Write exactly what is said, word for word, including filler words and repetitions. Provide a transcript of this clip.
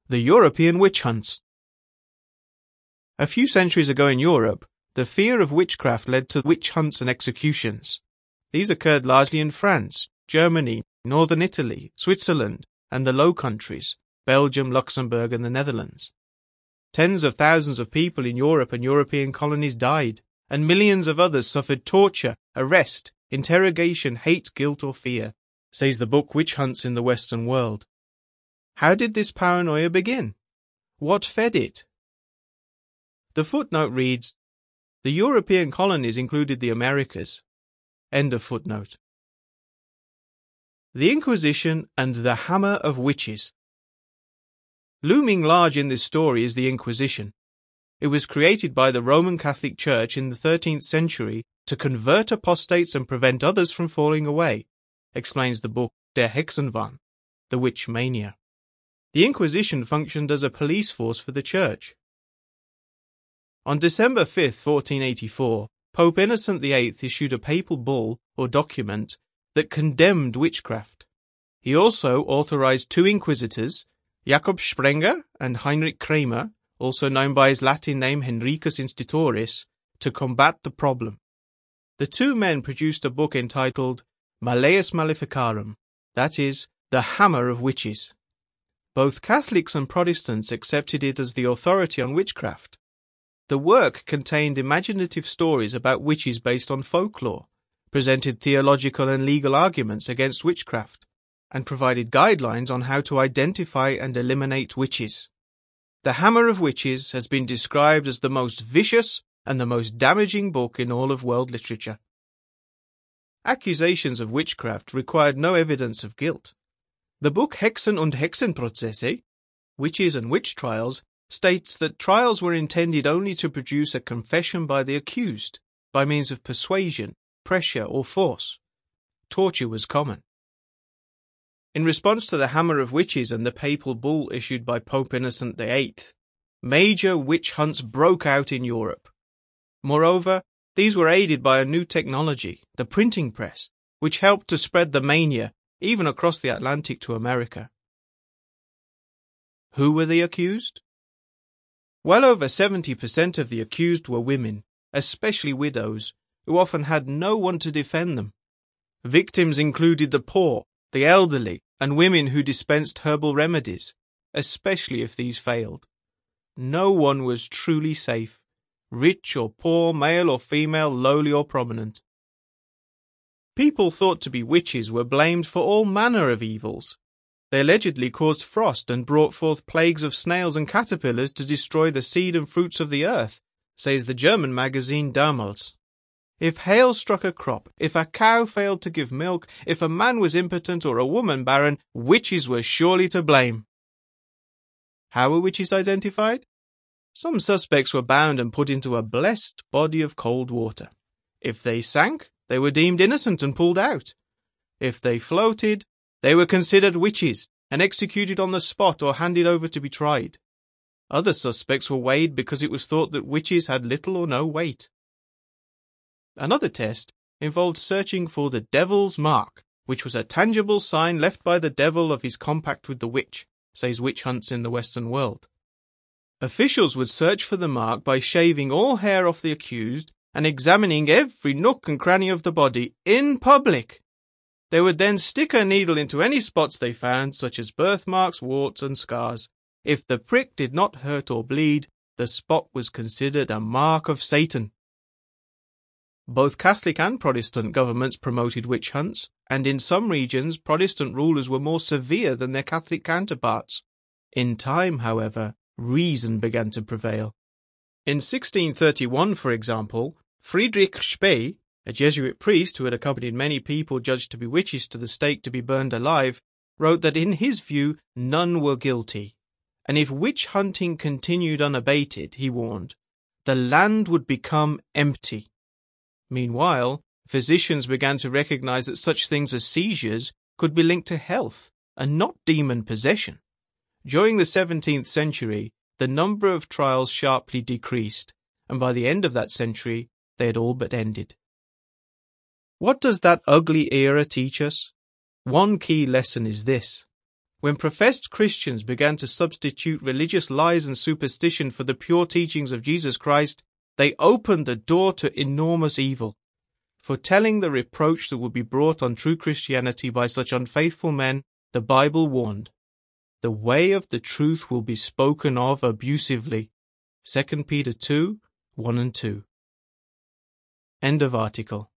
The European Witch Hunts. A few centuries ago in Europe, the fear of witchcraft led to witch hunts and executions. These occurred largely in France, Germany, northern Italy, Switzerland, and the Low Countries, Belgium, Luxembourg, and the Netherlands. Tens of thousands of people in Europe and European colonies died, and millions of others suffered torture, arrest, interrogation, hate, guilt, or fear, says the book Witch Hunts in the Western World. How did this paranoia begin? What fed it? The footnote reads, "The European colonies included the Americas." End of footnote. The Inquisition and the Hammer of Witches. Looming large in this story is the Inquisition. It was created by the Roman Catholic Church in the thirteenth century to convert apostates and prevent others from falling away, explains the book Der Hexenwahn, The Witch Mania. The Inquisition functioned as a police force for the Church. On December fifth, fourteen eighty-four, Pope Innocent the eighth issued a papal bull, or document, that condemned witchcraft. He also authorized two inquisitors, Jakob Sprenger and Heinrich Kramer, also known by his Latin name Henricus Institoris, to combat the problem. The two men produced a book entitled Malleus Maleficarum, that is, the Hammer of Witches. Both Catholics and Protestants accepted it as the authority on witchcraft. The work contained imaginative stories about witches based on folklore, presented theological and legal arguments against witchcraft, and provided guidelines on how to identify and eliminate witches. The Hammer of Witches has been described as the most vicious and the most damaging book in all of world literature. Accusations of witchcraft required no evidence of guilt. The book Hexen und Hexenprozesse, Witches and Witch Trials, states that trials were intended only to produce a confession by the accused, by means of persuasion, pressure, or force. Torture was common. In response to the Hammer of Witches and the papal bull issued by Pope Innocent the eighth, major witch hunts broke out in Europe. Moreover, these were aided by a new technology, the printing press, which helped to spread the mania even across the Atlantic to America. Who were the accused? Well over seventy percent of the accused were women, especially widows, who often had no one to defend them. Victims included the poor, the elderly, and women who dispensed herbal remedies, especially if these failed. No one was truly safe, rich or poor, male or female, lowly or prominent. People thought to be witches were blamed for all manner of evils. They allegedly caused frost and brought forth plagues of snails and caterpillars to destroy the seed and fruits of the earth, says the German magazine Damals. If hail struck a crop, if a cow failed to give milk, if a man was impotent or a woman barren, witches were surely to blame. How were witches identified? Some suspects were bound and put into a blessed body of cold water. If they sank, they were deemed innocent and pulled out. If they floated, they were considered witches and executed on the spot or handed over to be tried. Other suspects were weighed because it was thought that witches had little or no weight. Another test involved searching for the devil's mark, which was a tangible sign left by the devil of his compact with the witch, says Witch Hunts in the Western World. Officials would search for the mark by shaving all hair off the accused and examining every nook and cranny of the body in public. They would then stick a needle into any spots they found, such as birthmarks, warts, and scars. If the prick did not hurt or bleed, the spot was considered a mark of Satan. Both Catholic and Protestant governments promoted witch hunts, and in some regions Protestant rulers were more severe than their Catholic counterparts. In time, however, reason began to prevail. In sixteen thirty-one, for example, Friedrich Spee, a Jesuit priest who had accompanied many people judged to be witches to the stake to be burned alive, wrote that in his view none were guilty, and if witch hunting continued unabated, he warned, the land would become empty. Meanwhile, physicians began to recognize that such things as seizures could be linked to health and not demon possession. During the seventeenth century, the number of trials sharply decreased, and by the end of that century, they had all but ended. What does that ugly era teach us? One key lesson is this. When professed Christians began to substitute religious lies and superstition for the pure teachings of Jesus Christ, they opened the door to enormous evil. Foretelling the reproach that would be brought on true Christianity by such unfaithful men, the Bible warned, "The way of the truth will be spoken of abusively." Second Peter two, one and two. End of article.